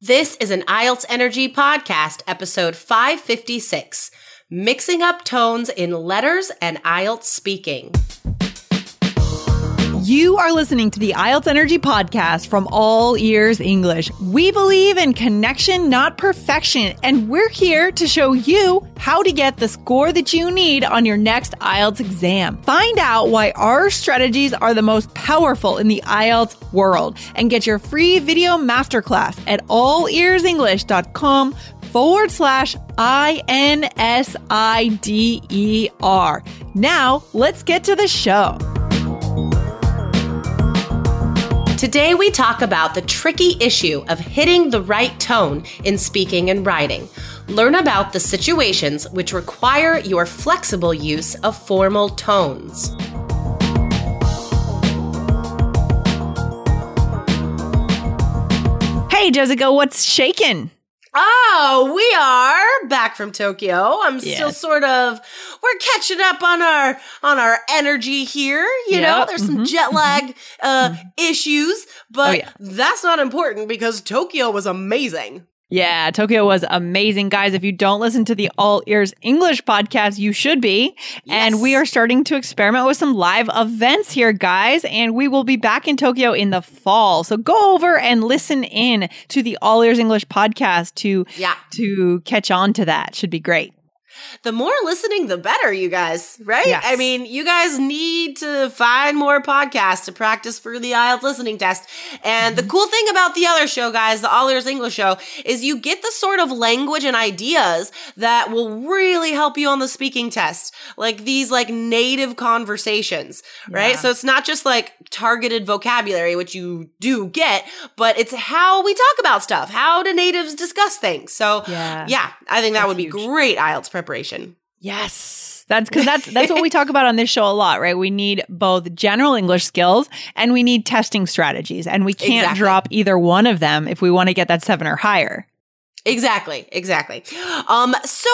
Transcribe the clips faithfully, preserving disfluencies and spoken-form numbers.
This is an I E L T S Energy Podcast, episode five fifty-six, Mixing Up Tones in Letters and I E L T S Speaking. You are listening to the I E L T S Energy Podcast from All Ears English. We believe in connection, not perfection, and we're here to show you how to get the score that you need on your next I E L T S exam. Find out why our strategies are the most powerful in the I E L T S world and get your free video masterclass at allearsenglish.com forward slash I N S I D E R. Now, let's get to the show. Today we talk about the tricky issue of hitting the right tone in speaking and writing. Learn about the situations which require your flexible use of formal tones. Hey, Jessica, what's shaking? Oh, we are back from Tokyo. I'm Yes. still sort of, we're catching up on our on our energy here. You know, Yep. there's some Mhm. jet lag uh, issues, but Oh, yeah. that's not important because Tokyo was amazing. Yeah, Tokyo was amazing. Guys, if you don't listen to the All Ears English podcast, you should be. And Yes. we are starting to experiment with some live events here, guys. And we will be back in Tokyo in the fall. So go over and listen in to the All Ears English podcast to, Yeah. to catch on to that. Should be great. The more listening, the better, you guys, right? Yes. I mean, you guys need to find more podcasts to practice for the I E L T S listening test. And the cool thing about the other show, guys, the All Ears English show, is you get the sort of language and ideas that will really help you on the speaking test. Like these like native conversations, right? Yeah. So it's not just like targeted vocabulary, which you do get, but it's how we talk about stuff. How do natives discuss things? So Yeah. yeah, I think that That's would be huge. great I E L T S preparation. Yes. That's because that's that's what we talk about on this show a lot, right? We need both general English skills and we need testing strategies. And we can't Exactly. drop either one of them if we want to get that seven or higher. Exactly, exactly. Um, so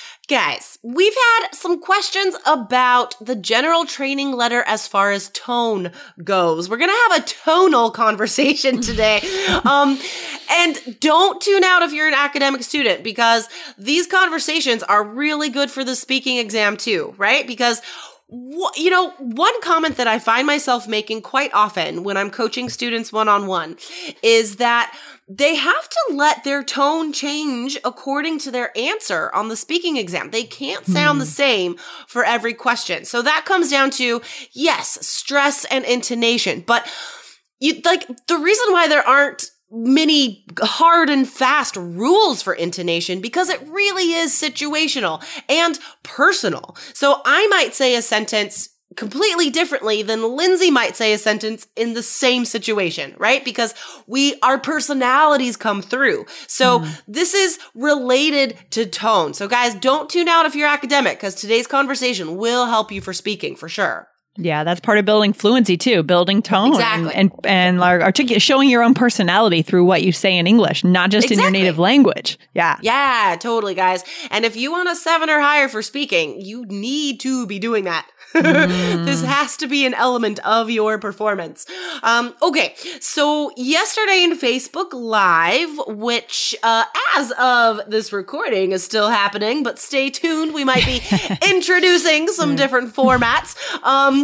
guys, we've had some questions about the general training letter as far as tone goes. We're going to have a tonal conversation today. um, and don't tune out if you're an academic student because these conversations are really good for the speaking exam too, right? Because Wh- You know, one comment that I find myself making quite often when I'm coaching students one-on-one is that they have to let their tone change according to their answer on the speaking exam. They can't sound the same for every question. So that comes down to, yes, stress and intonation. But you like the reason why there aren't many hard and fast rules for intonation because it really is situational and personal. So I might say a sentence completely differently than Lindsay might say a sentence in the same situation, right? Because we, our personalities come through. So this is related to tone. So guys, don't tune out if you're academic because today's conversation will help you for speaking for sure. Yeah, that's part of building fluency too, building tone Exactly. and and, and like articulate, showing your own personality through what you say in English, not just in your Exactly. native language. Yeah. Yeah, totally, guys. And if you want a seven or higher for speaking, you need to be doing that. This has to be an element of your performance. Um, okay, so yesterday in Facebook Live, which uh, as of this recording is still happening, but stay tuned. We might be introducing some different formats. Um,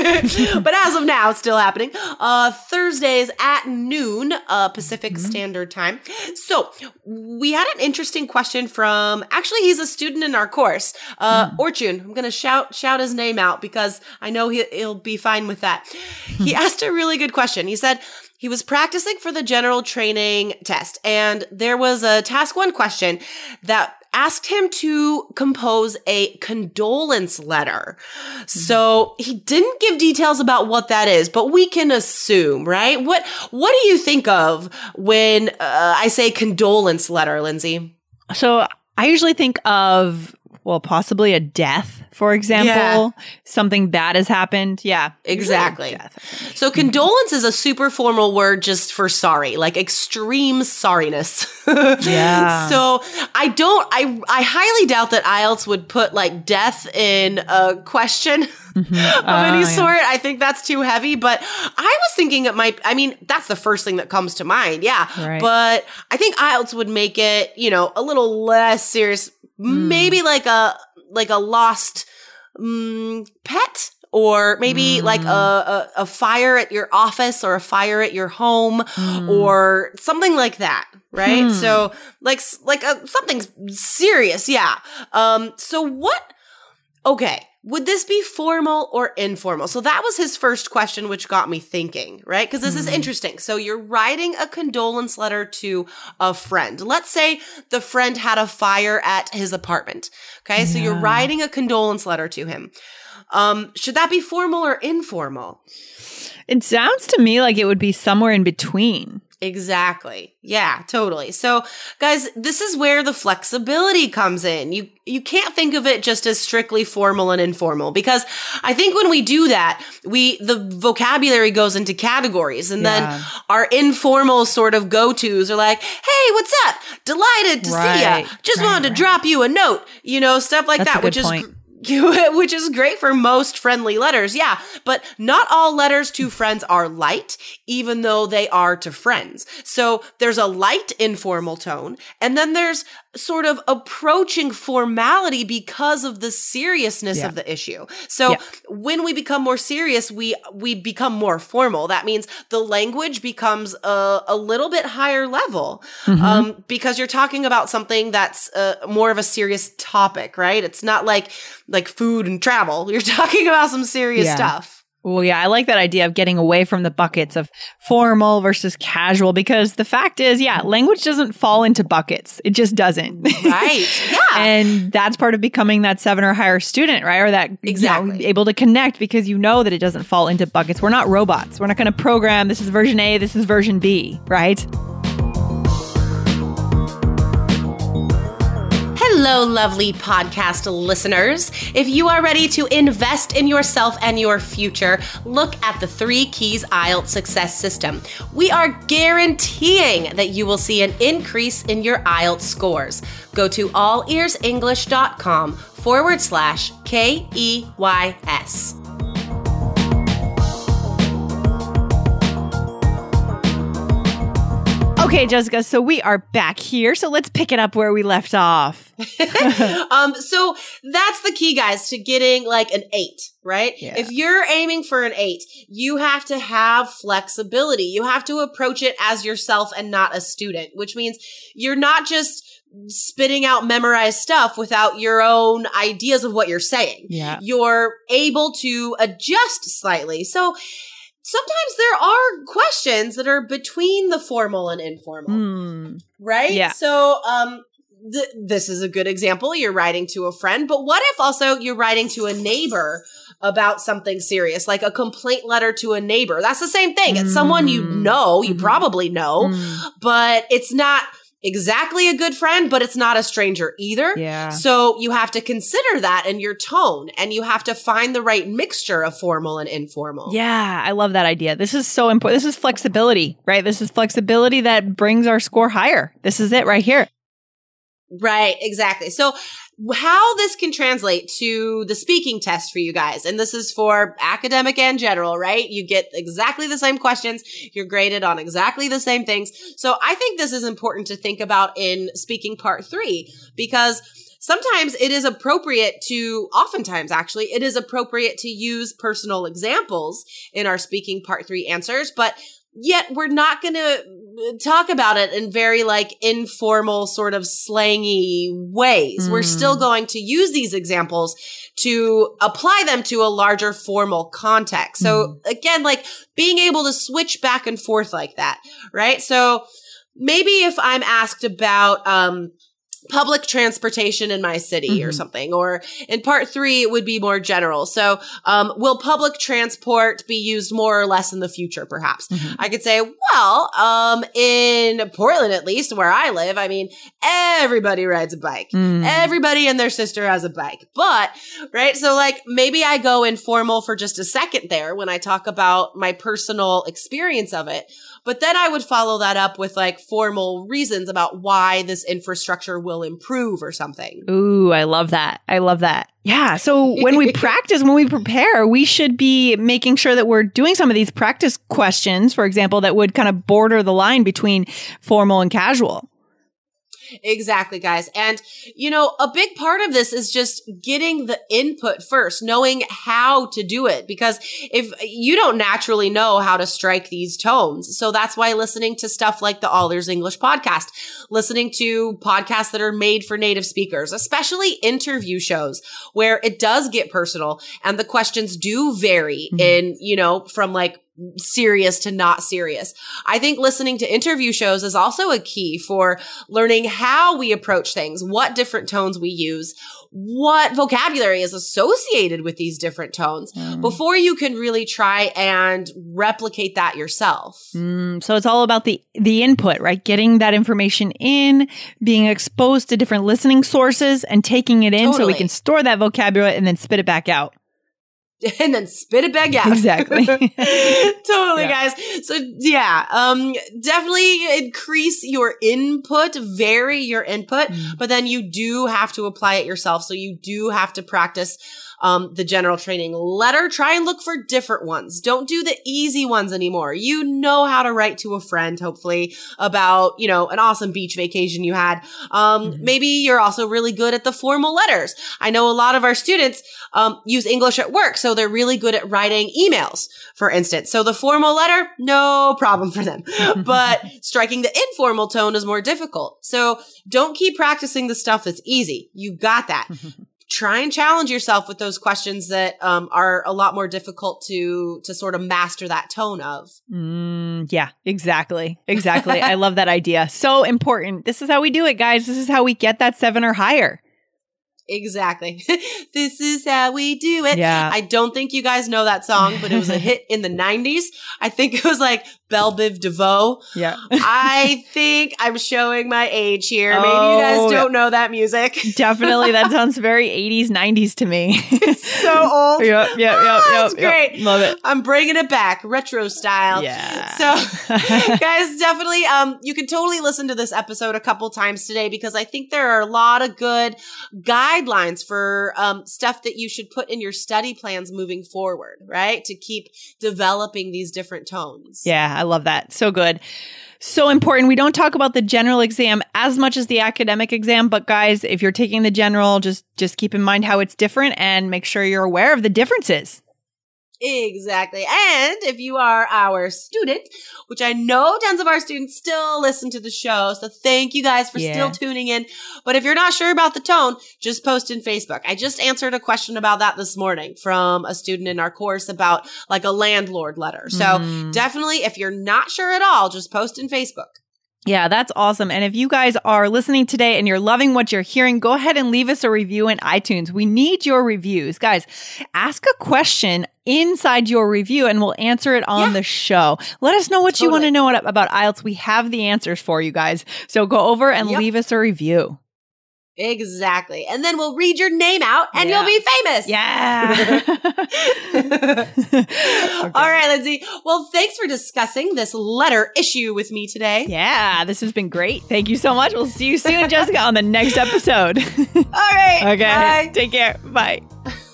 but as of now, it's still happening. Uh, Thursdays at noon uh, Pacific Standard Time. So we had an interesting question from, actually, he's a student in our course, uh, Orchun. I'm going to shout shout his name out because I know he, he'll be fine with that. He asked a really good question. He said he was practicing for the general training test, and there was a task one question that asked him to compose a condolence letter. So he didn't give details about what that is, but we can assume, right? What What do you think of when uh, I say condolence letter, Lindsay? So I usually think of well, possibly a death, for example. Yeah. Something bad has happened. Yeah. Exactly. Death. So condolence is a super formal word just for sorry, like extreme sorriness. Yeah. So I don't, I, I highly doubt that I E L T S would put like death in a question Mm-hmm. of Uh, any yeah. sort. I think that's too heavy, but I was thinking it might, I mean, that's the first thing that comes to mind. Yeah. Right. But I think I E L T S would make it, you know, a little less serious, Mm. maybe like a, like a lost mm, pet. Or maybe Mm. like a, a, a fire at your office or a fire at your home Mm. or something like that, right? Hmm. So like s- like a, something serious, yeah. Um. So what? Okay, would this be formal or informal? So that was his first question, which got me thinking, right? Because this is Hmm. interesting. So you're writing a condolence letter to a friend. Let's say the friend had a fire at his apartment. Okay, so you're Yeah. writing a condolence letter to him. Um, should that be formal or informal? It sounds to me like it would be somewhere in between. Exactly. Yeah, totally. So, guys, this is where the flexibility comes in. You you can't think of it just as strictly formal and informal because I think when we do that, we the vocabulary goes into categories and Yeah. then our informal sort of go-tos are like, "Hey, what's up? Delighted to see Right, ya. Just right, wanted to right. drop you a note." You know, stuff like That's a that, good which is point. gr- which is great for most friendly letters, yeah. But not all letters to friends are light, even though they are to friends. So there's a light informal tone, and then there's sort of approaching formality because of the seriousness Yeah. of the issue. So Yeah. when we become more serious, we we become more formal. That means the language becomes a, a little bit higher level Mm-hmm. um, because you're talking about something that's uh, more of a serious topic, right? It's not like like food and travel. You're talking about some serious Yeah. stuff. Well, yeah, I like that idea of getting away from the buckets of formal versus casual because the fact is, yeah, language doesn't fall into buckets. It just doesn't. Right. Yeah. And that's part of becoming that seven or higher student, right? Or that, Exactly. you know, able to connect because you know that it doesn't fall into buckets. We're not robots. We're not going to program this is version A, this is version B, right? Hello, lovely podcast listeners. If you are ready to invest in yourself and your future, look at the Three Keys I E L T S Success System. We are guaranteeing that you will see an increase in your I E L T S scores. Go to allearsenglish.com forward slash K E Y S. Okay, Jessica, so we are back here. So let's pick it up where we left off. um, so that's the key, guys, to getting like an eight, right? Yeah. If you're aiming for an eight, you have to have flexibility. You have to approach it as yourself and not a student, which means you're not just spitting out memorized stuff without your own ideas of what you're saying. Yeah. You're able to adjust slightly. So sometimes there are questions that are between the formal and informal. Hmm. Right? Yeah. So, um, th- this is a good example. You're writing to a friend, but what if also you're writing to a neighbor about something serious, like a complaint letter to a neighbor? That's the same thing. It's someone you Mm. know, you Mhm. probably know, Mm. but it's not exactly a good friend, but it's not a stranger either. Yeah. So you have to consider that in your tone, and you have to find the right mixture of formal and informal. Yeah, I love that idea. This is so important. This is flexibility, right? This is flexibility that brings our score higher. This is it right here. Right, exactly. So how this can translate to the speaking test for you guys, and this is for academic and general, right? You get exactly the same questions. You're graded on exactly the same things. So I think this is important to think about in speaking part three, because sometimes it is appropriate to, oftentimes actually, it is appropriate to use personal examples in our speaking part three answers, but yet we're not going to talk about it in very like informal sort of slangy ways. Mm. We're still going to use these examples to apply them to a larger formal context. So again, like being able to switch back and forth like that, right? So maybe if I'm asked about, um, public transportation in my city mm-hmm. or something. Or in part three, it would be more general. So, um, will public transport be used more or less in the future, perhaps? Mm-hmm. I could say, well, um, in Portland, at least where I live, I mean, everybody rides a bike. Mm. Everybody and their sister has a bike. But, right? So like maybe I go informal for just a second there when I talk about my personal experience of it. But then I would follow that up with like formal reasons about why this infrastructure will improve or something. Ooh, I love that. I love that. Yeah. So when we practice, when we prepare, we should be making sure that we're doing some of these practice questions, for example, that would kind of border the line between formal and casual. Exactly, guys. And, you know, a big part of this is just getting the input first, knowing how to do it. Because if you don't naturally know how to strike these tones, so that's why listening to stuff like the All Ears English podcast, listening to podcasts that are made for native speakers, especially interview shows where it does get personal and the questions do vary mm-hmm. in, you know, from like serious to not serious. I think listening to interview shows is also a key for learning how we approach things, what different tones we use, what vocabulary is associated with these different tones mm. before you can really try and replicate that yourself. Mm, so it's all about the the input, right? Getting that information in, being exposed to different listening sources and taking it in totally. So we can store that vocabulary and then spit it back out. And then spit it back out. Exactly. Totally, yeah. guys. So yeah, um, definitely increase your input, vary your input, mm. but then you do have to apply it yourself. So you do have to practice um, the general training letter. Try and look for different ones. Don't do the easy ones anymore. You know how to write to a friend, hopefully, about, you know, an awesome beach vacation you had. Um, mm-hmm. Maybe you're also really good at the formal letters. I know a lot of our students um, use English at work, so they're really good at writing emails, for instance. So the formal letter, no problem for them. But striking the informal tone is more difficult. So don't keep practicing the stuff that's easy. You got that. Try and challenge yourself with those questions that um, are a lot more difficult to to sort of master that tone of. Mm, yeah, exactly. Exactly. I love that idea. So important. This is how we do it, guys. This is how we get that seven or higher. Exactly. This is how we do it. Yeah. I don't think you guys know that song, but it was a hit in the nineties. I think it was like Belle Biv DeVoe. Yeah. I think I'm showing my age here. Maybe oh, you guys don't know that music. Definitely. That sounds very eighties, nineties to me. So old. Yep, yep, yep, oh, yep. It's great. Yep. Love it. I'm bringing it back. Retro style. Yeah. So guys, definitely, um, you can totally listen to this episode a couple times today because I think there are a lot of good guidelines for um, stuff that you should put in your study plans moving forward, right? To keep developing these different tones. Yeah, I love that. So good. So important. We don't talk about the general exam as much as the academic exam, but guys, if you're taking the general, just just keep in mind how it's different and make sure you're aware of the differences. Exactly. And if you are our student, which I know tons of our students still listen to the show, so thank you guys for yeah. still tuning in. But if you're not sure about the tone, just post in Facebook. I just answered a question about that this morning from a student in our course about like a landlord letter. So mm. definitely, if you're not sure at all, just post in Facebook. Yeah, that's awesome. And if you guys are listening today and you're loving what you're hearing, go ahead and leave us a review in iTunes. We need your reviews. Guys, ask a question inside your review and we'll answer it on yeah. the show. Let us know what totally. you want to know about I E L T S. We have the answers for you guys. So go over and yep. leave us a review. Exactly. And then we'll read your name out and yeah. you'll be famous. Yeah. Okay. All right, Lindsay. Well, thanks for discussing this letter issue with me today. Yeah, this has been great. Thank you so much. We'll see you soon, Jessica, on the next episode. All right. Okay. Bye. Take care. Bye.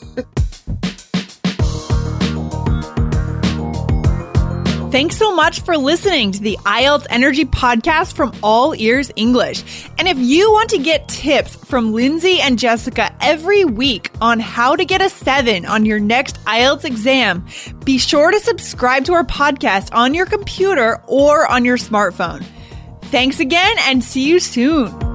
Thanks so much for listening to the I E L T S Energy Podcast from All Ears English. And if you want to get tips from Lindsay and Jessica every week on how to get a seven on your next I E L T S exam, be sure to subscribe to our podcast on your computer or on your smartphone. Thanks again and see you soon.